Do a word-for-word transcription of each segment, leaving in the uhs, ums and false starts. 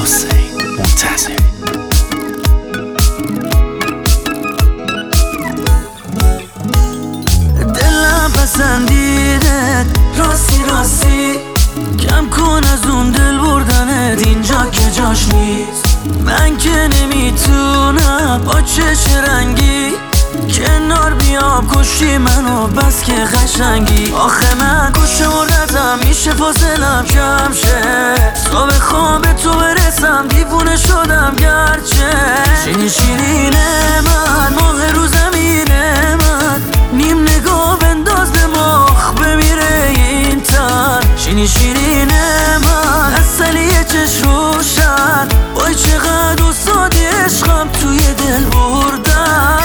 حسین منتظر. دلم پسندیدت راستی راستی، کم کن از اون دل بردنت اینجا که جاش نیست. من که نمیتونم با چش رنگی کنار بیام، کشی منو بس که قشنگی. آخه من کش مردتم، میشه فاصلم کم شه تا بخوام به تو برسم، دیوونه شدم گرچه. شیرین شیرین من، ماه رو زمینه من، نیم نگاه بنداز به مخ بمیره این تن. شیرین شیرین من، اصلی چش روشن، وای چقدر استادی عشقم توی دل بردن.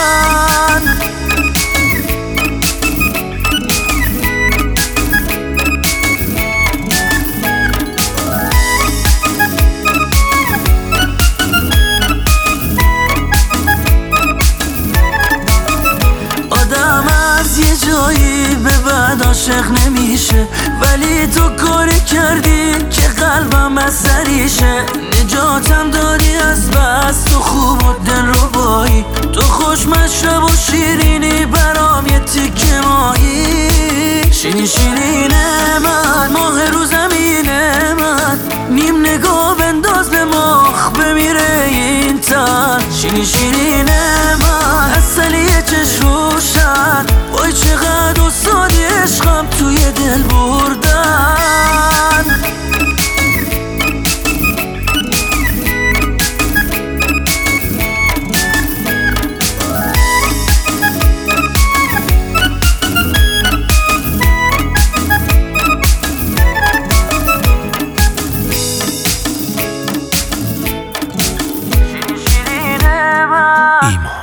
آدم از یه جایی به بعد عاشق نمیشه، ولی تو کاری کردی که قلبم از سریشه. نجاتم دادی از بس، تو خوب و دل رو بایی، تو خوش مشرب و شیرینی برام یه تیکه مایی. شیرین شیرین من، ماه رو زمینه من، نیم نگاه بنداز به مخ بمیره این تن. شیرین شیرین من، اصلی چش روشن، وای چقدر استادی عشقم توی دل بردن. ایمان